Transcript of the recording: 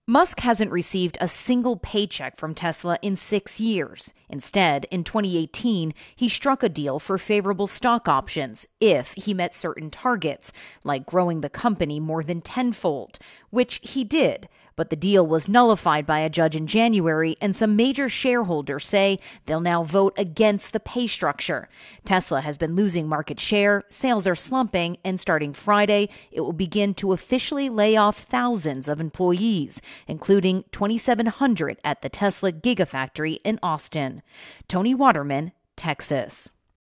Musk hasn't received a single paycheck from Tesla in 6 years. Instead, in 2018, he struck a deal for favorable stock options if he met certain targets, like growing the company more than tenfold, which he did. But the deal was nullified by a judge in January, and some major shareholders say they'll now vote against the pay structure. Tesla has been losing market share, sales are slumping, and starting Friday, it will begin to officially lay off thousands of employees, including 2,700 at the Tesla Gigafactory in Austin. Tony Waterman, Texas.